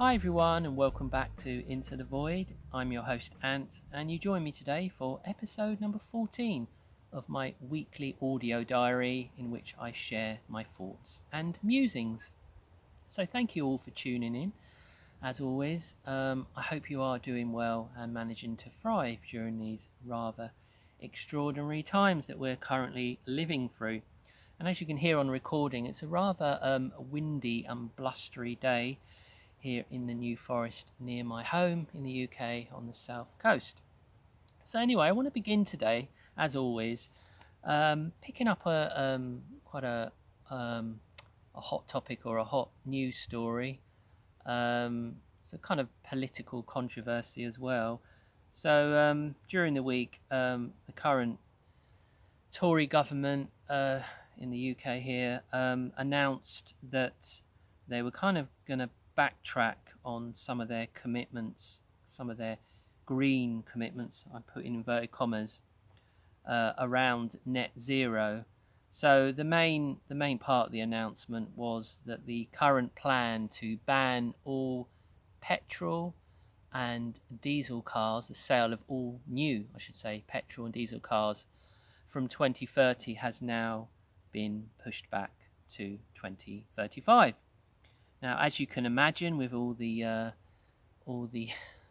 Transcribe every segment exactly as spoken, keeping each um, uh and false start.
Hi everyone and welcome back to Into the Void. I'm your host Ant and you join me today for episode number fourteen of my weekly audio diary in which I share my thoughts and musings. So thank you all for tuning in. As always, um, I hope you are doing well and managing to thrive during these rather extraordinary times that we're currently living through. And as you can hear on recording, it's a rather um, windy and blustery day here in the New Forest near my home in the U K on the south coast. So anyway, I want to begin today, as always, um, picking up a um, quite a um, a hot topic or a hot news story. Um, it's a kind of political controversy as well. So um, during the week, um, the current Tory government uh, in the U K here um, announced that they were kind of going to backtrack on some of their commitments, some of their green commitments, I put in inverted commas, uh, around net zero. So the main the main part of the announcement was that the current plan to ban all petrol and diesel cars, the sale of all new, I should say, petrol and diesel cars from twenty thirty has now been pushed back to twenty thirty-five. Now, as you can imagine, with all the uh, all the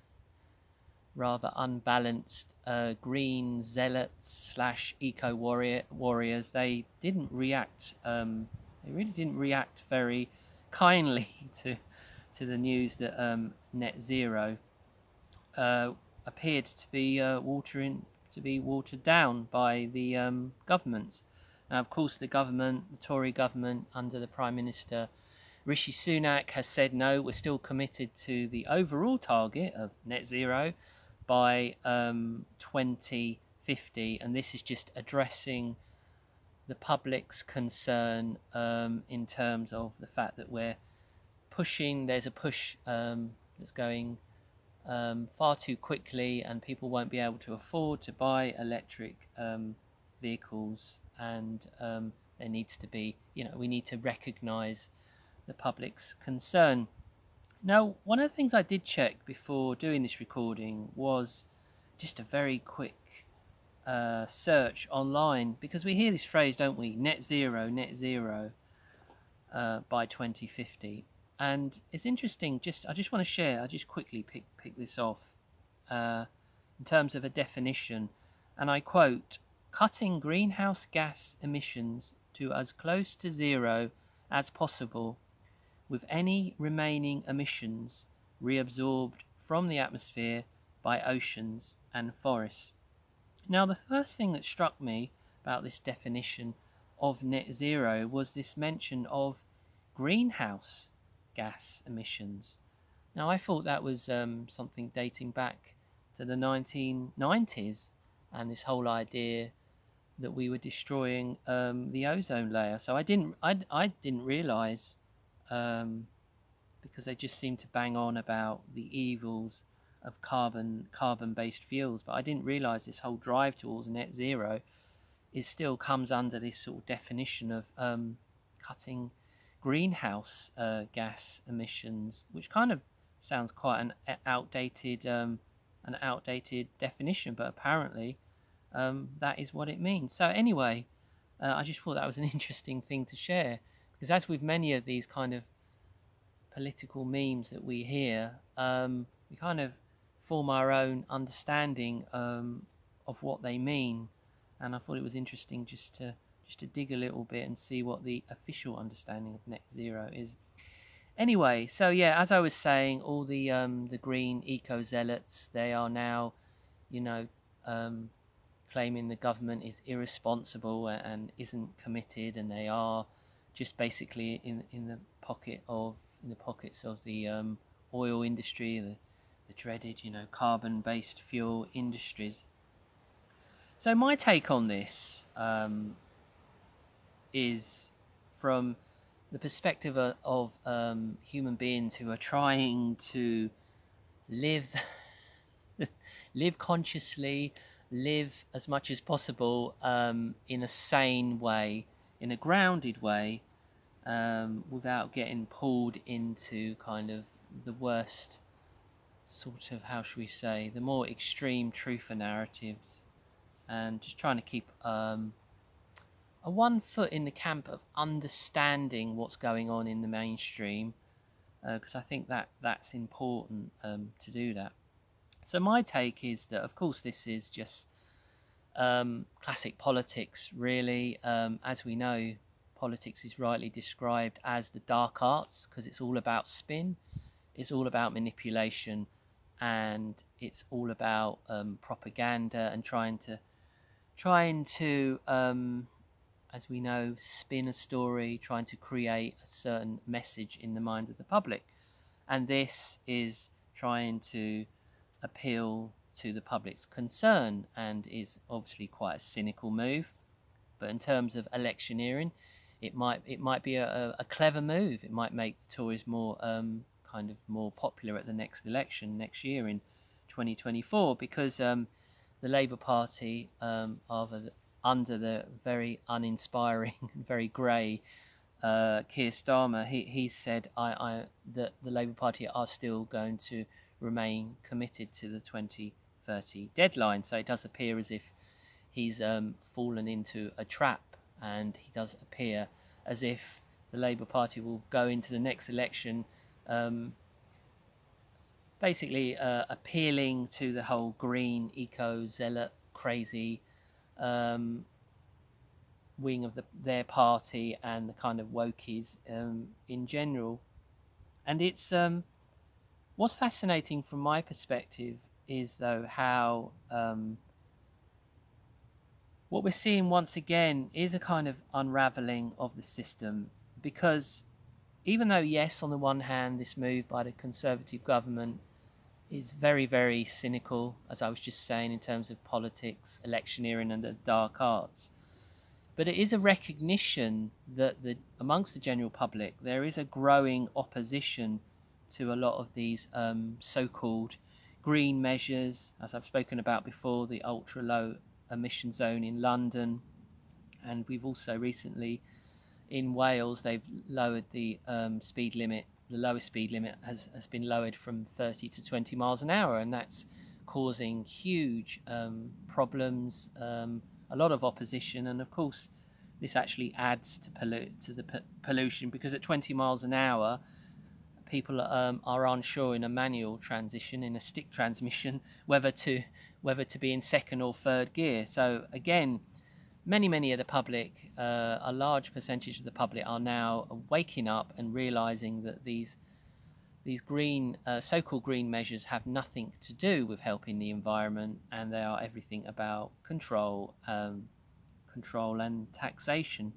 rather unbalanced uh, green zealots slash eco warrior warriors, they didn't react. Um, they really didn't react very kindly to to the news that um, net zero uh, appeared to be uh, watering to be watered down by the um, governments. Now, of course, the government, the Tory government, under the Prime Minister Rishi Sunak, has said no. We're still committed to the overall target of net zero by um, twenty fifty, and this is just addressing the public's concern um, in terms of the fact that we're pushing. There's a push um, that's going um, far too quickly, and people won't be able to afford to buy electric um, vehicles. And um, there needs to be, you know, we need to recognise the public's concern. Now, one of the things I did check before doing this recording was just a very quick uh, search online, because we hear this phrase, don't we? Net zero, net zero uh, by twenty fifty. And it's interesting, just I just want to share, I just quickly pick, pick this off uh, in terms of a definition. And I quote, cutting greenhouse gas emissions to as close to zero as possible, with any remaining emissions reabsorbed from the atmosphere by oceans and forests. Now, the first thing that struck me about this definition of net zero was this mention of greenhouse gas emissions. Now, I thought that was um, something dating back to the nineteen nineties, and this whole idea that we were destroying um, the ozone layer. So I didn't, I, I didn't realise, um, because they just seem to bang on about the evils of carbon carbon-based fuels. But I didn't realise this whole drive towards net zero is still comes under this sort of definition of um, cutting greenhouse uh, gas emissions, which kind of sounds quite an outdated um, an outdated definition, but apparently um, that is what it means. So anyway, uh, I just thought that was an interesting thing to share, because as with many of these kind of political memes that we hear, um, we kind of form our own understanding um, of what they mean, and I thought it was interesting just to just to dig a little bit and see what the official understanding of net zero is. Anyway, so yeah, as I was saying, all the um, the green eco zealots, they are now, you know, um, claiming the government is irresponsible and isn't committed, and they are just basically in in the pocket of in the pockets of the um, oil industry, the the dreaded, you know, carbon-based fuel industries. So my take on this um, is from the perspective of, of um, human beings who are trying to live live consciously, live as much as possible um, in a sane way, in a grounded way, um, without getting pulled into kind of the worst sort of, how should we say, the more extreme truther narratives, and just trying to keep um, a one foot in the camp of understanding what's going on in the mainstream, because uh, I think that that's important um, to do that. So my take is that, of course, this is just um, classic politics, really. Um, as we know, politics is rightly described as the dark arts because it's all about spin, it's all about manipulation, and it's all about um, propaganda and trying to trying to um, as we know, spin a story, trying to create a certain message in the mind of the public. And this is trying to appeal to the public's concern and is obviously quite a cynical move. But in terms of electioneering, it might it might be a, a clever move. It might make the Tories more um, kind of more popular at the next election next year in twenty twenty-four, because um, the Labour Party um, are the, under the very uninspiring, very grey uh, Keir Starmer. He he said I, I that the Labour Party are still going to remain committed to the twenty thirty deadline. So it does appear as if he's um, fallen into a trap, and he does appear as if the Labour Party will go into the next election um, basically uh, appealing to the whole green, eco-zealot, crazy um, wing of the, their party and the kind of wokies um, in general. And it's um, what's fascinating from my perspective is, though, how um, what we're seeing once again is a kind of unraveling of the system, because even though, yes, on the one hand, this move by the Conservative government is very, very cynical, as I was just saying, in terms of politics, electioneering and the dark arts, but it is a recognition that the amongst the general public there is a growing opposition to a lot of these um, so-called green measures, as I've spoken about before, the ultra-low emission zone in London, and we've also recently in Wales they've lowered the um, speed limit. The lowest speed limit has, has been lowered from thirty to twenty miles an hour, and that's causing huge um, problems, um, a lot of opposition, and of course this actually adds to pollute to the p- pollution, because at twenty miles an hour people um, are unsure in a manual transition, in a stick transmission, whether to whether to be in second or third gear. So again, many many of the public, uh, a large percentage of the public, are now waking up and realizing that these these green, uh, so-called green measures have nothing to do with helping the environment, and they are everything about control, um, control and taxation.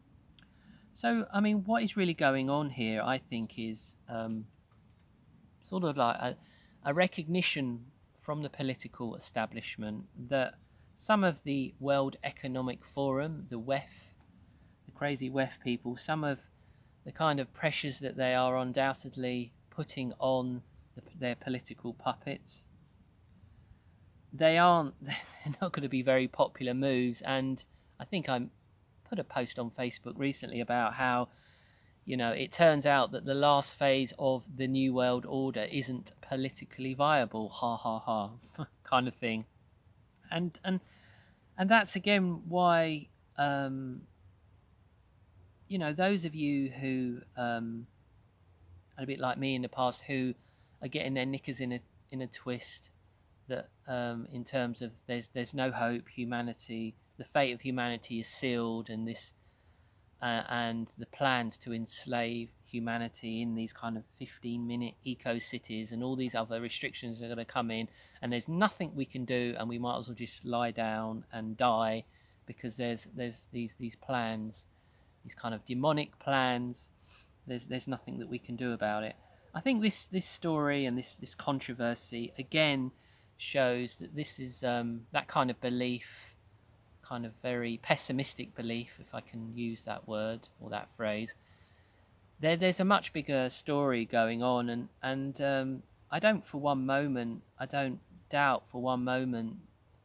So, I mean, what is really going on here, I think, is um, sort of like a, a recognition from the political establishment that some of the World Economic Forum, the W E F, the crazy W E F people, some of the kind of pressures that they are undoubtedly putting on the, their political puppets, they aren't, they're not going to be very popular moves. And I think I put a post on Facebook recently about how, you know, it turns out that the last phase of the New World Order isn't politically viable, ha ha ha, kind of thing. And and and that's again why, um, you know, those of you who, um, a bit like me in the past, who are getting their knickers in a in a twist, that um, in terms of there's there's no hope, humanity, the fate of humanity is sealed, and this uh, and the plans to enslave humanity in these kind of fifteen minute eco cities and all these other restrictions are going to come in, and there's nothing we can do, and we might as well just lie down and die, because there's there's these these plans, these kind of demonic plans. There's there's nothing that we can do about it. I think this this story and this this controversy again shows that this is um, that kind of belief, kind of very pessimistic belief, if I can use that word or that phrase. There, there's a much bigger story going on, and and um, I don't for one moment, I don't doubt for one moment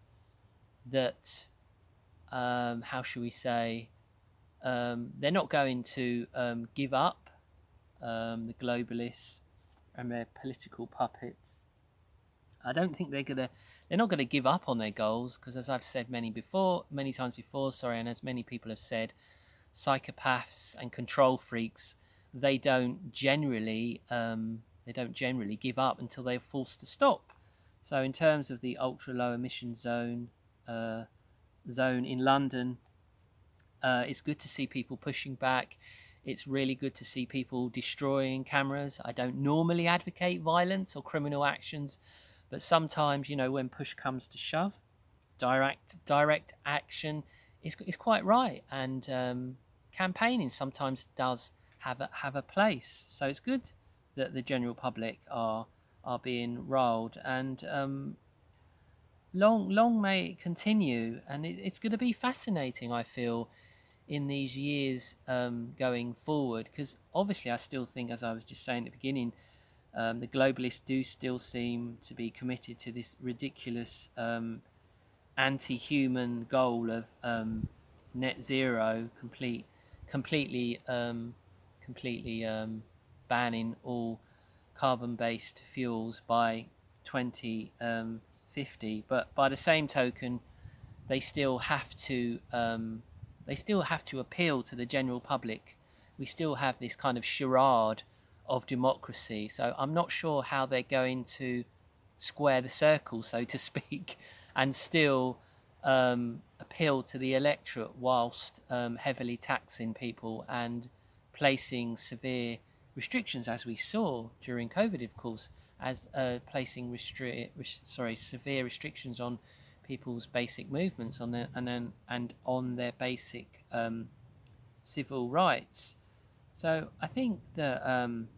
that, um, how shall we say, um, they're not going to um, give up, um, the globalists, and their political puppets. I don't think they're gonna they're not gonna give up on their goals, because as I've said many before, many times before, sorry, and as many people have said, psychopaths and control freaks, they don't generally um, they don't generally give up until they're forced to stop. So in terms of the ultra low emission zone uh, zone in London, uh, it's good to see people pushing back. It's really good to see people destroying cameras. I don't normally advocate violence or criminal actions, but sometimes, you know, when push comes to shove, direct direct action is is quite right, and um, campaigning sometimes does have a, have a place. So it's good that the general public are are being rolled, and um, long long may it continue. And it, it's going to be fascinating, I feel, in these years um, going forward, because obviously I still think, as I was just saying at the beginning, um, the globalists do still seem to be committed to this ridiculous um, anti-human goal of um, net zero, complete, completely, um, completely um, banning all carbon-based fuels by twenty fifty. But by the same token, they still have to um, they still have to appeal to the general public. We still have this kind of charade of democracy. So I'm not sure how they're going to square the circle, so to speak, and still um, appeal to the electorate whilst um, heavily taxing people and placing severe restrictions, as we saw during COVID, of course, as uh, placing restri- res- sorry severe restrictions on people's basic movements on their and then and on their basic um, civil rights. So I think that um,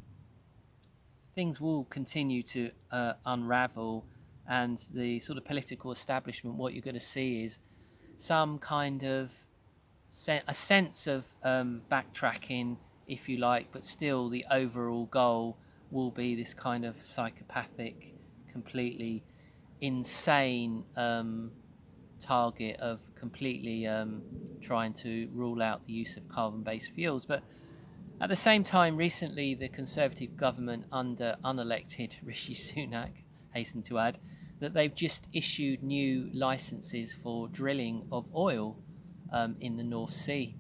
things will continue to uh, unravel, and the sort of political establishment, what you're going to see is some kind of se- a sense of um, backtracking, if you like, but still the overall goal will be this kind of psychopathic, completely insane um, target of completely um, trying to rule out the use of carbon-based fuels. But at the same time, recently the Conservative government under unelected Rishi Sunak hastened to add that they've just issued new licenses for drilling of oil um, in the North Sea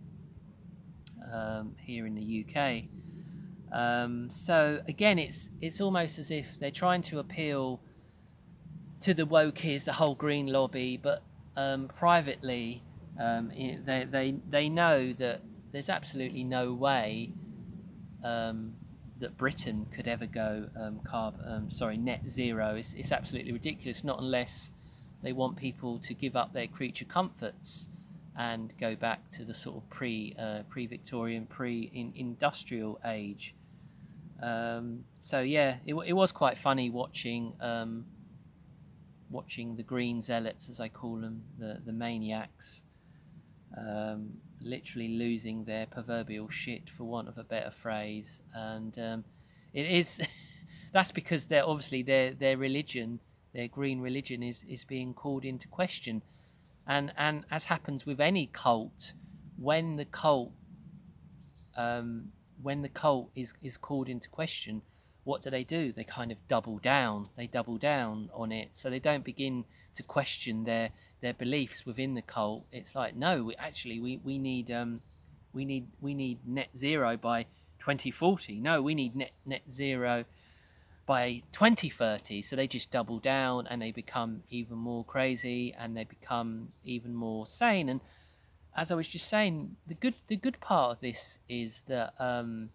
um, here in the U K. Um, so again, it's it's almost as if they're trying to appeal to the wokies, the whole green lobby, but um, privately, um, they they they know that there's absolutely no way um, that Britain could ever go um, carb, um, sorry, net zero. It's, it's absolutely ridiculous. Not unless they want people to give up their creature comforts and go back to the sort of pre uh, pre-Victorian, pre-industrial age. Um, so yeah, it, it was quite funny watching um, watching the green zealots, as I call them, the the maniacs, um, literally losing their proverbial shit, for want of a better phrase. And um, it is that's because they're obviously their their religion, their green religion, is is being called into question. And and as happens with any cult, when the cult um, when the cult is is called into question, what do they do? They kind of double down. They double down on it, so they don't begin to question their their beliefs within the cult. It's like, no, we actually we we need um we need we need net zero by twenty forty. No, we need net net zero by twenty thirty. So they just double down, and they become even more crazy, and they become even more sane. And as I was just saying, the good the good part of this is that um,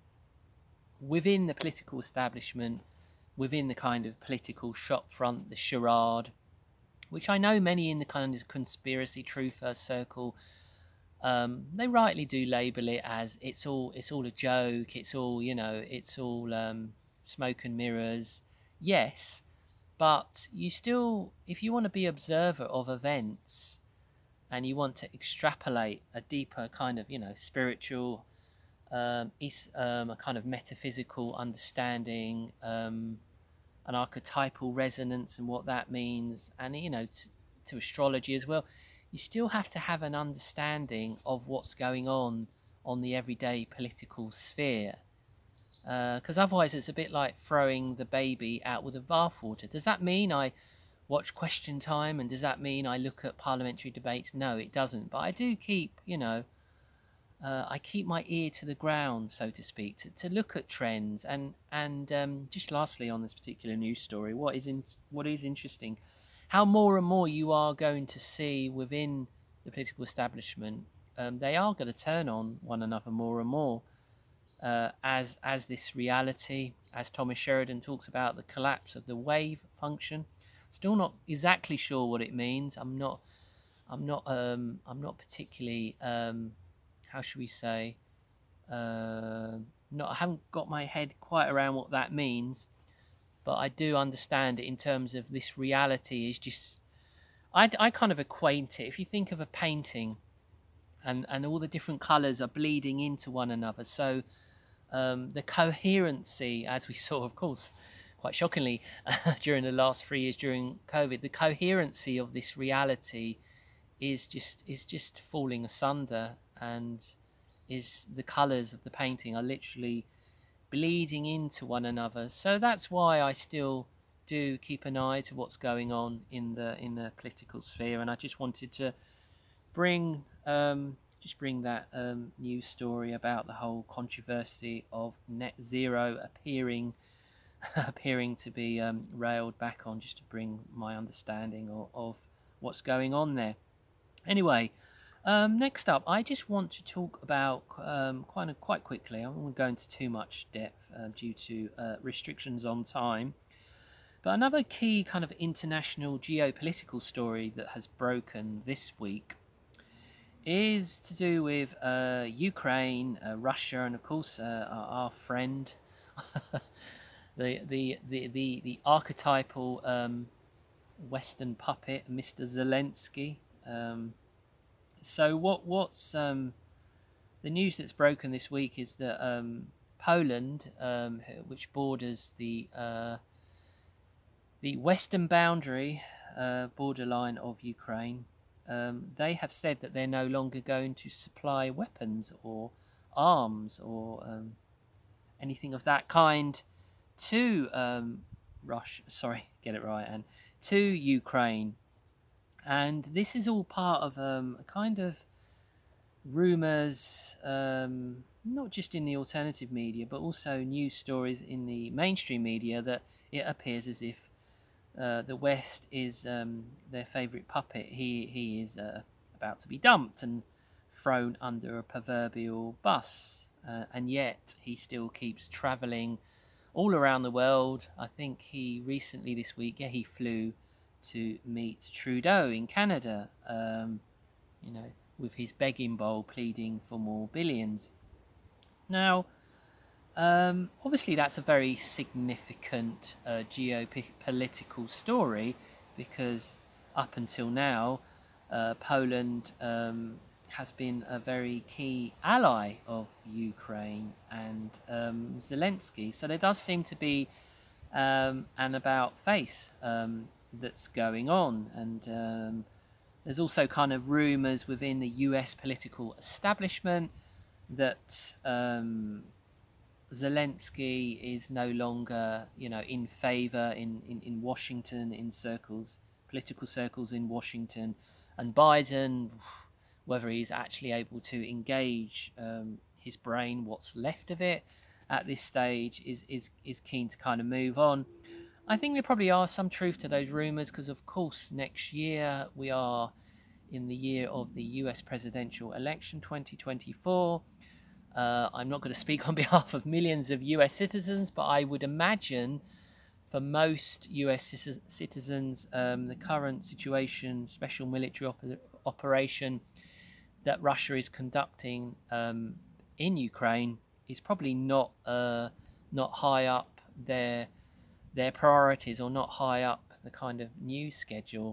within the political establishment, within the kind of political shop front, the charade, which I know many in the kind of conspiracy truther circle, um, they rightly do label it as it's all it's all a joke. It's all, you know, it's all um, smoke and mirrors. Yes, but you still, if you want to be observer of events, and you want to extrapolate a deeper kind of, you know, spiritual, um, is um, a kind of metaphysical understanding, um, an archetypal resonance, and what that means, and you know, t- to astrology as well. You still have to have an understanding of what's going on on the everyday political sphere. Because uh, otherwise it's a bit like throwing the baby out with the bathwater. Does that mean I watch Question Time, and does that mean I look at parliamentary debates? No, it doesn't. But I do keep, you know, uh, I keep my ear to the ground, so to speak, to, to look at trends. And and um, just lastly on this particular news story, what is in what is interesting, how more and more you are going to see within the political establishment, um, they are going to turn on one another more and more. Uh, as as this reality, as Thomas Sheridan talks about the collapse of the wave function. Still not exactly sure what it means. I'm not. I'm not. Um, I'm not particularly. Um, how should we say? Uh, not. I haven't got my head quite around what that means, but I do understand it in terms of this reality is just. I, I kind of acquaint it. If you think of a painting, and and all the different colours are bleeding into one another, so um, the coherency, as we saw, of course, quite shockingly, during the last three years during COVID, the coherency of this reality is just is just falling asunder, and is the colours of the painting are literally bleeding into one another. So that's why I still do keep an eye to what's going on in the in the political sphere, and I just wanted to bring um, just bring that um, news story about the whole controversy of net zero appearing appearing to be um, railed back on, just to bring my understanding of, of what's going on there. Anyway, um, next up, I just want to talk about um, quite quite quickly. I won't go into too much depth uh, due to uh, restrictions on time. But another key kind of international geopolitical story that has broken this week is to do with uh, Ukraine, uh, Russia, and of course uh, our, our friend, the, the the the the archetypal um, Western puppet, Mister Zelensky. Um, so what what's um, the news that's broken this week is that um, Poland, um, which borders the uh, the western boundary uh, borderline of Ukraine, um, they have said that they're no longer going to supply weapons or arms or um, anything of that kind to um, Russia. Sorry, get it right, and to Ukraine. And this is all part of um, a kind of rumours, um, not just in the alternative media, but also news stories in the mainstream media, that it appears as if Uh, the West is um, their favourite puppet. He he is uh, about to be dumped and thrown under a proverbial bus, uh, and yet he still keeps travelling all around the world. I think he recently this week, yeah, he flew to meet Trudeau in Canada. Um, you know, with his begging bowl, pleading for more billions. Now, Um, obviously, that's a very significant uh, geopolitical story, because up until now, uh, Poland um, has been a very key ally of Ukraine and um, Zelensky. So there does seem to be um, an about face um, that's going on. And um, there's also kind of rumours within the U S political establishment that Um, Zelensky is no longer, you know, in favour in, in, in Washington, in circles, political circles in Washington, and Biden, whether he's actually able to engage um, his brain, what's left of it at this stage, is, is, is keen to kind of move on. I think there probably are some truth to those rumours, because of course next year we are in the year of the U S presidential election twenty twenty-four. Uh, I'm not going to speak on behalf of millions of U S citizens, but I would imagine for most U S citizens, um, the current situation, special military op- operation that Russia is conducting um, in Ukraine, is probably not uh, not high up their their priorities, or not high up the kind of news schedule.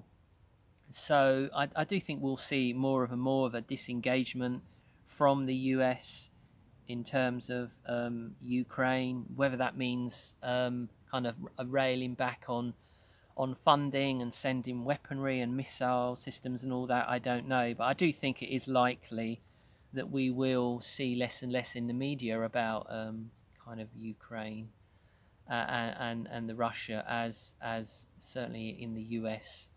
So I, I do think we'll see more of a more of a disengagement from the U S in terms of um, Ukraine, whether that means um, kind of railing back on on funding and sending weaponry and missile systems and all that, I don't know. But I do think it is likely that we will see less and less in the media about um, kind of Ukraine uh, and, and and the Russia, as as certainly in the U S,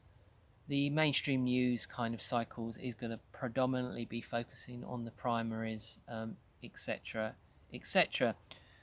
the mainstream news kind of cycles is going to predominantly be focusing on the primaries, um, et cetera, et cetera.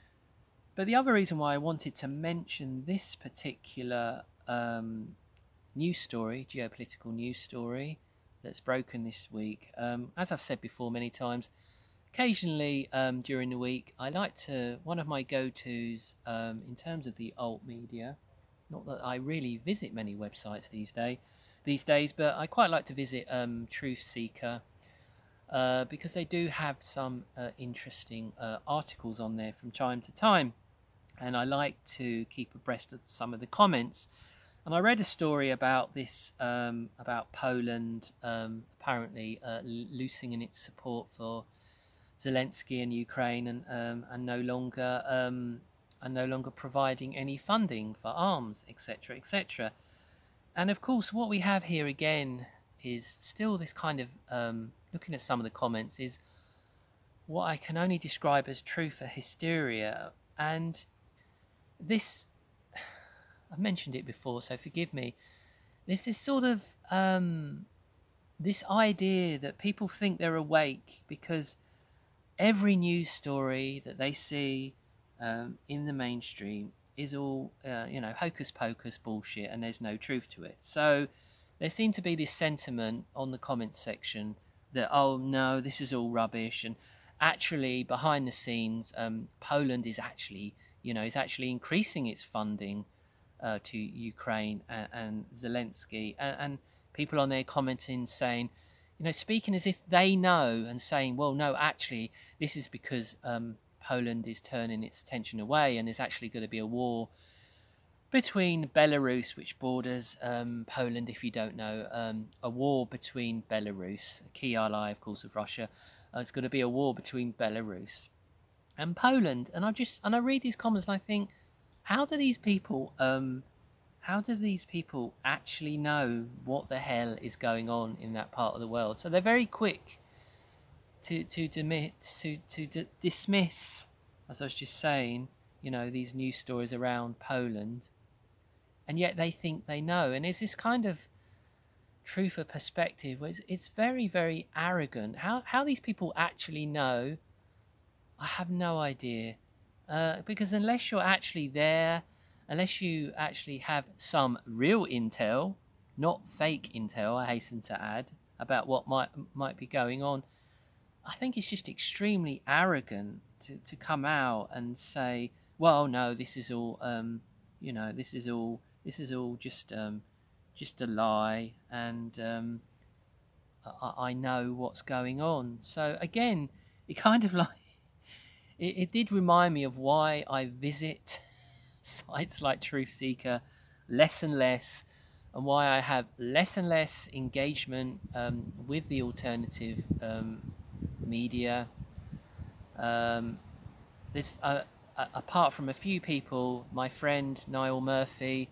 But the other reason why I wanted to mention this particular um, news story, geopolitical news story, that's broken this week, um, as I've said before many times, occasionally um, during the week, I like to, one of my go-tos um, in terms of the alt media, not that I really visit many websites these days, these days, but I quite like to visit um, Truth Seeker uh, because they do have some uh, interesting uh, articles on there from time to time, and I like to keep abreast of some of the comments. And I read a story about this, um, about Poland um, apparently uh, loosening its support for Zelensky and Ukraine, and um, and no longer um, and no longer providing any funding for arms, et cetera, et cetera. And of course, what we have here again is still this kind of um, looking at some of the comments is what I can only describe as truth or hysteria. And this, I've mentioned it before, so forgive me. This is sort of um, this idea that people think they're awake because every news story that they see um, in the mainstream is all, uh, you know, hocus pocus bullshit, and there's no truth to it. So there seemed to be this sentiment on the comments section that, oh no, this is all rubbish, and actually behind the scenes, um, Poland is actually, you know, is actually increasing its funding uh, to Ukraine and, and Zelensky, and, and people on there commenting saying, you know, speaking as if they know and saying, well, no, actually, this is because um, Poland is turning its attention away, and there's actually going to be a war between Belarus, which borders um, Poland, if you don't know, um, a war between Belarus, a key ally, of course, of Russia. Uh, it's going to be a war between Belarus and Poland. And I just, and I read these comments and I think, how do these people... Um, How do these people actually know what the hell is going on in that part of the world? So they're very quick to to demit, to to d- dismiss, as I was just saying, you know, these news stories around Poland, and yet they think they know. And it's this kind of truth or perspective where it's, it's very very arrogant. How how these people actually know, I have no idea, uh, because unless you're actually there, unless you actually have some real intel, not fake intel, I hasten to add, about what might might be going on, I think it's just extremely arrogant to, to come out and say, well, no, this is all, um, you know, this is all, this is all just, um, just a lie, and um, I, I know what's going on. So again, it kind of like, it, it did remind me of why I visit sites like Truth Seeker less and less, and why I have less and less engagement um, with the alternative um, media. Um, this, uh, uh, apart from a few people, my friend Niall Murphy,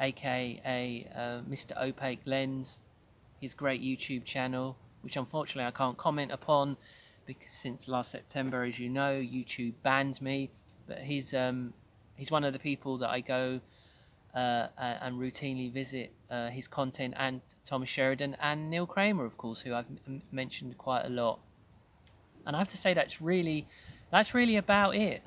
aka uh, Mister Opaque Lens, his great YouTube channel, which unfortunately I can't comment upon because since last September, as you know, YouTube banned me. But he's um, he's one of the people that I go uh, and routinely visit uh, his content, and Thomas Sheridan and Neil Kramer, of course, who I've m- mentioned quite a lot. And I have to say that's really that's really about it.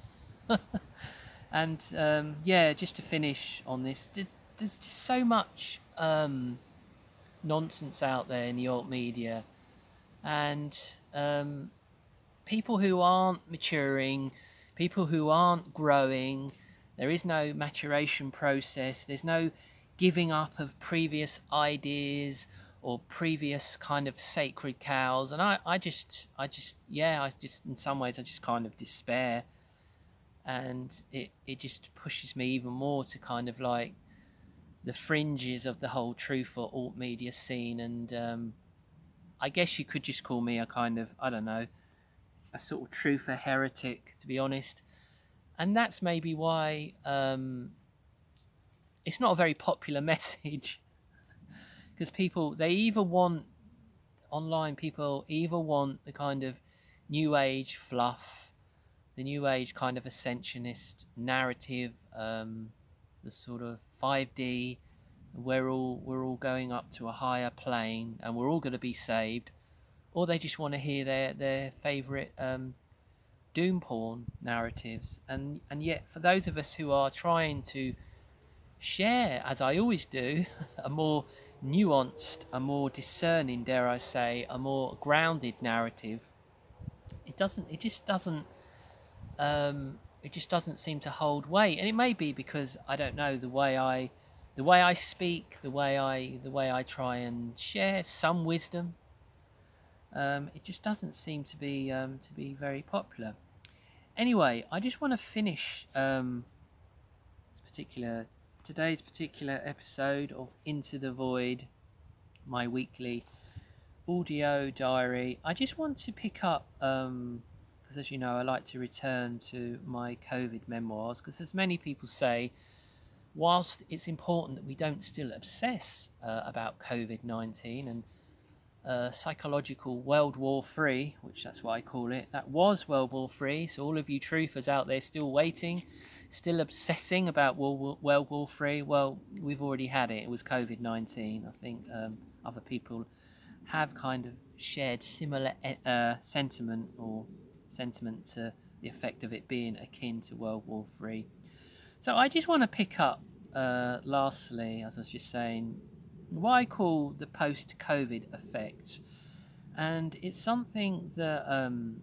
And um, yeah, just to finish on this, there's just so much um, nonsense out there in the alt media, and um, people who aren't maturing, people who aren't growing. There is no maturation process. There's no giving up of previous ideas or previous kind of sacred cows. And I, I just, I just, yeah, I just, in some ways, I just kind of despair. And it, it just pushes me even more to kind of like the fringes of the whole truth or alt media scene. And um, I guess you could just call me a kind of, I don't know, a sort of truther heretic, to be honest. And that's maybe why um, it's not a very popular message, because people, they either want, online people either want the kind of new age fluff, the New Age kind of ascensionist narrative, um, the sort of five D, we're all we're all going up to a higher plane and we're all going to be saved, or they just want to hear their their favourite um, doom porn narratives. And and yet, for those of us who are trying to share, as I always do, a more nuanced, a more discerning, dare I say, a more grounded narrative, it doesn't. It just doesn't. Um, it just doesn't seem to hold weight. And it may be because I don't know the way I, the way I speak, the way I, the way I try and share some wisdom. Um, it just doesn't seem to be um, to be very popular. Anyway, I just want to finish um, this particular today's particular episode of Into the Void, my weekly audio diary. I just want to pick up, um, because as you know, I like to return to my COVID memoirs, because as many people say, whilst it's important that we don't still obsess uh, about COVID nineteen and uh, psychological World War Three, which that's what I call it, that was World War Three, so all of you truthers out there still waiting, still obsessing about World War Three, well, we've already had it. It was COVID nineteen. I think um, other people have kind of shared similar uh, sentiment or sentiment to the effect of it being akin to World War Three. So I just want to pick up, uh, lastly, as I was just saying, what I call the post-COVID effect, and it's something that um,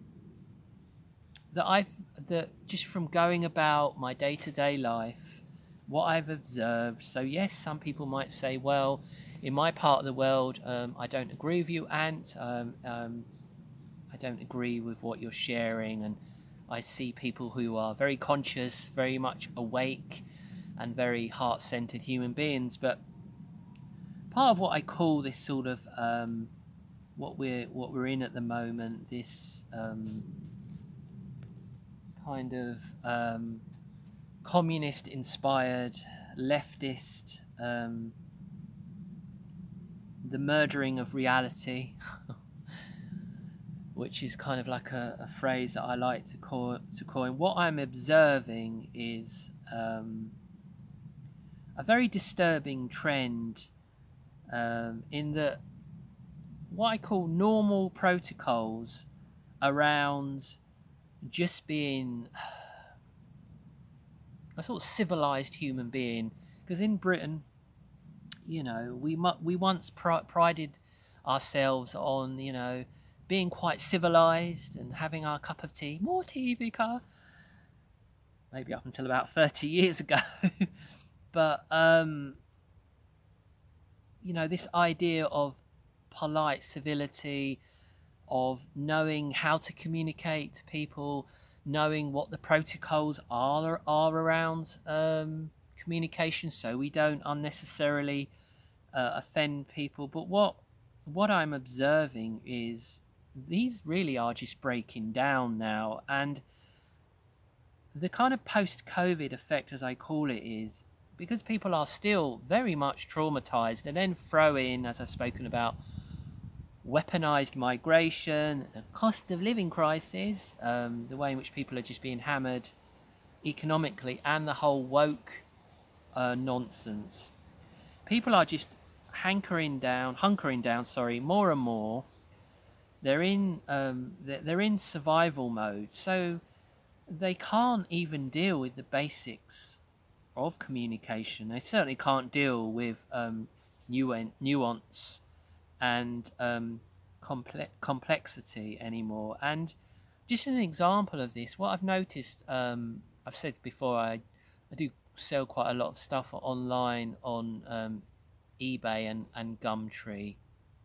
that I've that just from going about my day-to-day life, what I've observed. So yes, some people might say, well, in my part of the world, um, I don't agree with you, Ant. Um, um, I don't agree with what you're sharing, and I see people who are very conscious, very much awake, and very heart-centered human beings. But part of what I call this sort of um, what we're what we're in at the moment, this um, kind of um, communist-inspired, leftist, um, the murdering of reality, which is kind of like a, a phrase that I like to call to coin. What I'm observing is um, a very disturbing trend um, in that what I call normal protocols around just being a sort of civilized human being. Because in Britain, you know, we mu- we once pr- prided ourselves on, you know, being quite civilized and having our cup of tea. More tea, Vicar. Maybe up until about thirty years ago. But, um, you know, this idea of polite civility, of knowing how to communicate to people, knowing what the protocols are are around um, communication, so we don't unnecessarily uh, offend people. But what what I'm observing is these really are just breaking down now, and the kind of post-COVID effect, as I call it, is because people are still very much traumatized, and then throw in, as I've spoken about, weaponized migration, the cost of living crisis, um, the way in which people are just being hammered economically, and the whole woke uh, nonsense. People are just hankering down, hunkering down, sorry, more and more. They're in um, they're in survival mode, so they can't even deal with the basics of communication. They certainly can't deal with um, nuance and um, comple- complexity anymore. And just an example of this, what I've noticed, um, I've said before, I, I do sell quite a lot of stuff online on um, eBay and, and Gumtree.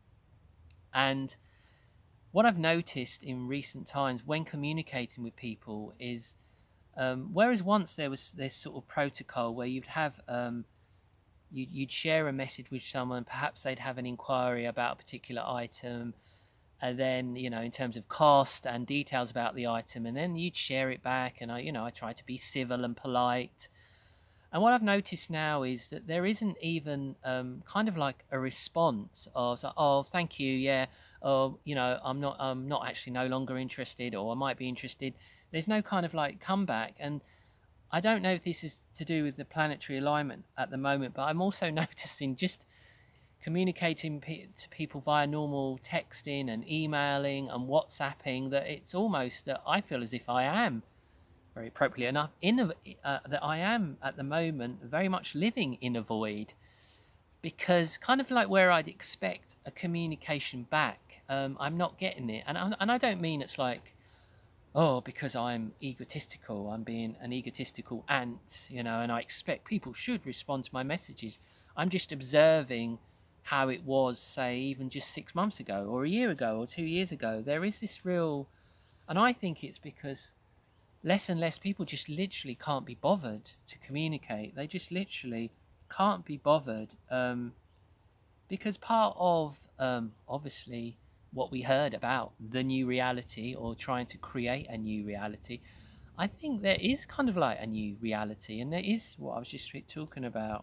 And what I've noticed in recent times when communicating with people is, um, whereas once there was this sort of protocol where you'd have um, you'd, you'd share a message with someone, perhaps they'd have an inquiry about a particular item, and then, you know, in terms of cost and details about the item, and then you'd share it back, and I, you know, I try to be civil and polite. And what I've noticed now is that there isn't even um, kind of like a response of, oh, thank you, yeah, or, you know, I'm not, I'm not actually no longer interested, or I might be interested. there's no kind of like comeback. And I don't know if this is to do with the planetary alignment at the moment, but I'm also noticing just communicating pe- to people via normal texting and emailing and WhatsApping that it's almost that I feel as if I am, very appropriately enough, in a, uh, that I am at the moment very much living in a void, because kind of like where I'd expect a communication back, um, I'm not getting it. And, and I don't mean it's like, oh, because I'm egotistical, I'm being an egotistical ant, you know, and I expect people should respond to my messages. I'm just observing how it was, say, even just six months ago, or a year ago, or two years ago. There is this real, and I think it's because less and less people just literally can't be bothered to communicate. They just literally can't be bothered, um, because part of, um, obviously, what we heard about the new reality or trying to create a new reality, I think there is kind of like a new reality, and there is what I was just talking about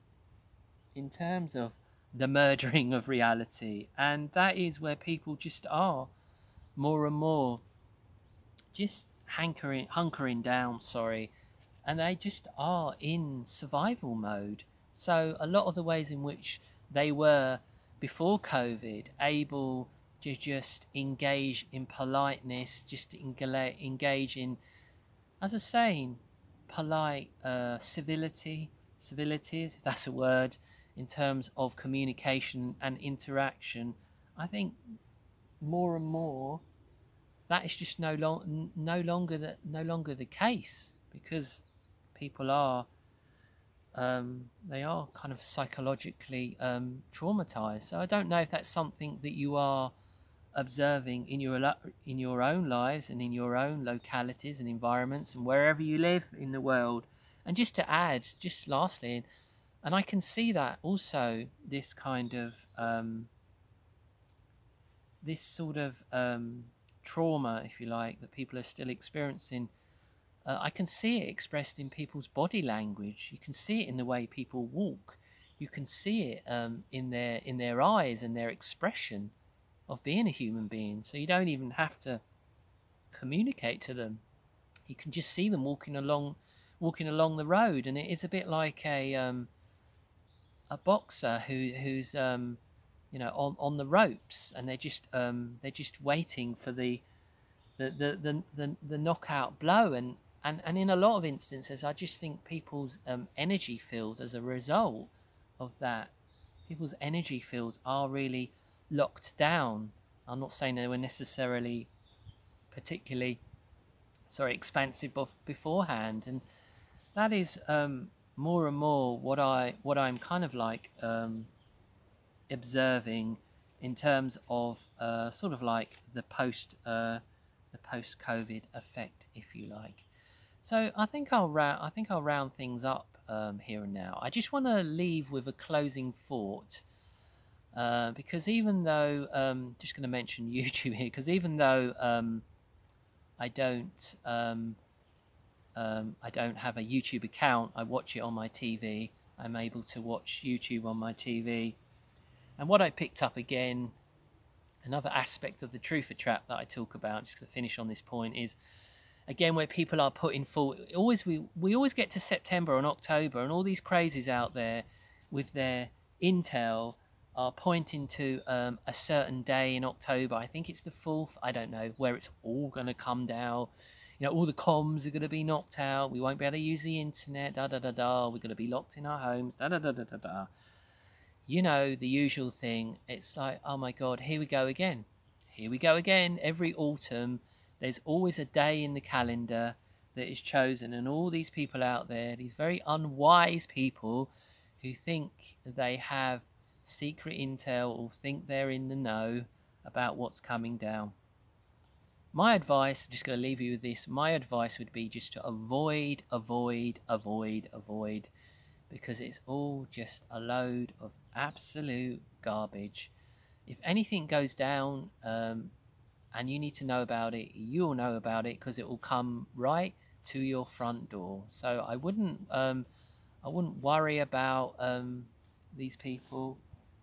in terms of the murdering of reality, and that is where people just are more and more just hankering, hunkering down, sorry, and they just are in survival mode. So a lot of the ways in which they were before COVID able to just engage in politeness, just engage in, as I was saying, polite uh, civility, civilities, if that's a word, in terms of communication and interaction. I think more and more that is just no long, no longer the, no longer the case, because people are um, they are kind of psychologically um, traumatized. So I don't know if that's something that you are observing in your in your own lives and in your own localities and environments and wherever you live in the world. And just to add, just lastly, and I can see that also this kind of um, this sort of um, trauma, if you like, that people are still experiencing. Uh, I can see it expressed in people's body language. You can see it in the way people walk. You can see it um, in their in their eyes and their expression of being a human being. So you don't even have to communicate to them. You can just see them walking along, walking along the road, and it is a bit like a um, a boxer who who's um, you know on, on the ropes, and they're just um, they're just waiting for the the, the, the, the, the knockout blow. And, and, and in a lot of instances, I just think people's um, energy fields as a result of that, people's energy fields are really locked down. I'm not saying they were necessarily particularly, sorry, expansive beforehand. And that is um, more and more what, I, what I'm kind of like um, observing in terms of uh, sort of like the post uh, the post COVID effect, if you like. So I think I'll round I think I'll round things up um, here and now. I just want to leave with a closing thought, uh, because even though um, just going to mention YouTube here, because even though um, I don't um, um, I don't have a YouTube account, I watch it on my T V. I'm able to watch YouTube on my T V. And what I picked up again, another aspect of the truther trap that I talk about, just to finish on this point, is again where people are putting forward. Always we we always get to September and October, and all these crazies out there with their intel are pointing to um, a certain day in October. I think it's the fourth. I don't know, where it's all going to come down. You know, all the comms are going to be knocked out. We won't be able to use the internet. Da da da da. We're going to be locked in our homes. Da da da da da da. You know, the usual thing. It's like, oh my God, here we go again. Here we go again. Every autumn, there's always a day in the calendar that is chosen, and all these people out there, these very unwise people who think they have secret intel or think they're in the know about what's coming down. My advice, I'm just going to leave you with this, my advice would be just to avoid, avoid, avoid, avoid, because it's all just a load of absolute garbage. If anything goes down um, and you need to know about it, you'll know about it because it will come right to your front door. So I wouldn't, um, I wouldn't worry about um, these people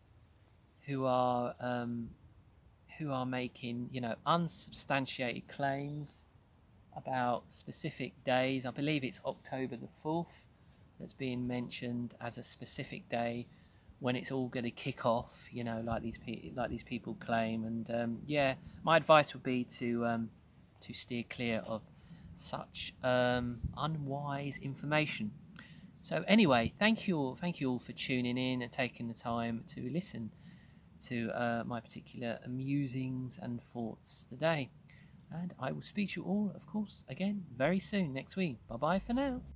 who are um, who are making, you know, unsubstantiated claims. about specific days. I believe it's October the fourth that's being mentioned as a specific day when it's all going to kick off, you know, like these pe- like these people claim. And um, yeah, my advice would be to um, to steer clear of such um, unwise information. So anyway, thank you all, thank you all for tuning in and taking the time to listen to uh, my particular musings and thoughts today. And I will speak to you all, of course, again very soon next week. Bye bye for now.